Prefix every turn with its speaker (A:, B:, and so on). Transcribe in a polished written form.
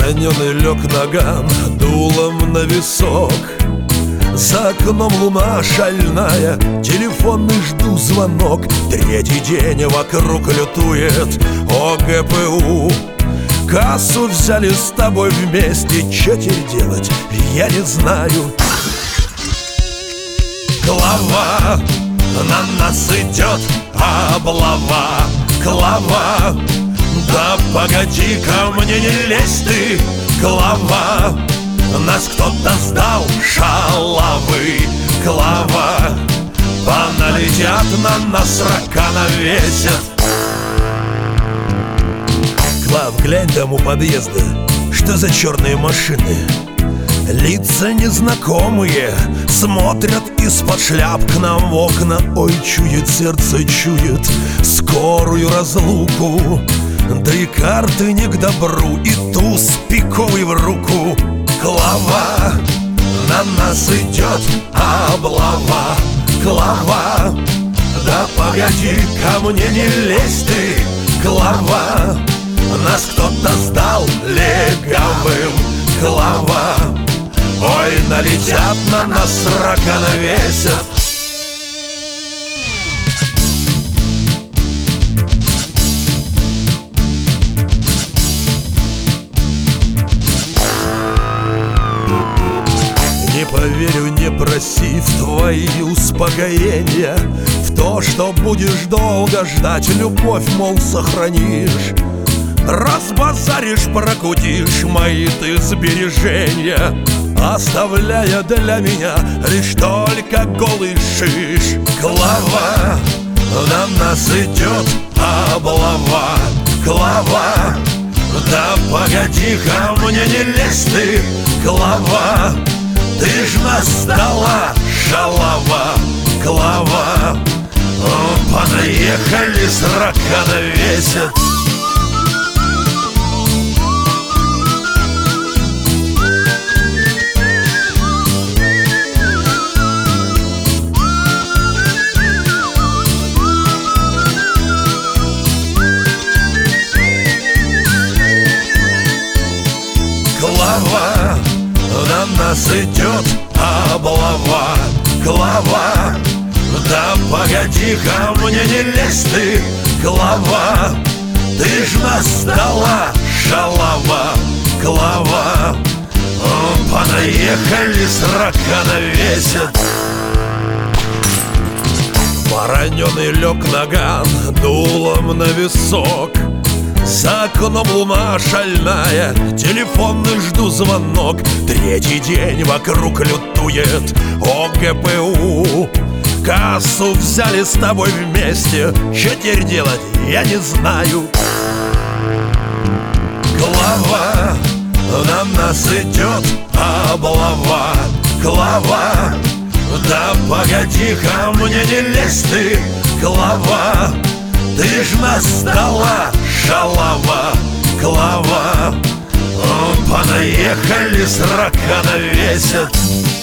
A: Вороненый лег наган дулом на висок. За окном луна шальная, телефонный жду звонок. Третий день вокруг лютует ОГПУ. Кассу взяли с тобой вместе, чё теперь делать, я не знаю. Клава, на нас идет облава. Клава, да погоди ко мне, не лезь ты, Клава. Нас кто-то сдал, шалавы. Клава, поналетят на нас, рака навесят. Клав, глянь там у подъезда, что за черные машины? Лица незнакомые смотрят из-под шляп к нам в окна. Ой, чует сердце, чует скорую разлуку. Да и карты не к добру, и туз пиковый в руку. Клава, на нас идет облава. Клава, да погоди ко мне, не лезь ты, Клава. Нас кто-то сдал легавым. Клава, ой, налетят на нас, рака навесят. Не поверю, не проси в твои успокоения, в то, что будешь долго ждать, любовь, мол, сохранишь. Разбазаришь, прокутишь мои ты сбережения, оставляя для меня лишь только голый шиш. Клава, на нас идет облава. Клава, да погоди ко мне, не лезь ты, Клава. Ты ж нас сдала, шалава. Клава, понаехали, с рака навесят. Клава, на нас идет облава. Клава, да погоди ко мне, не лезь ты, Клава. Ты ж нас сдала, шалава. Клава, понаехали, с рака навесят. Вороненый лег наган дулом на висок. За окном луна шальная, телефонный жду звонок. Третий день вокруг лютует ОГПУ. Кассу взяли с тобой вместе, что теперь делать, я не знаю. Клава, на нас идет облава. Клава, да погоди ко мне, не лезь ты, Клава. Ты ж нас сдала, шалава. Клава, понаехали, с рака навесят.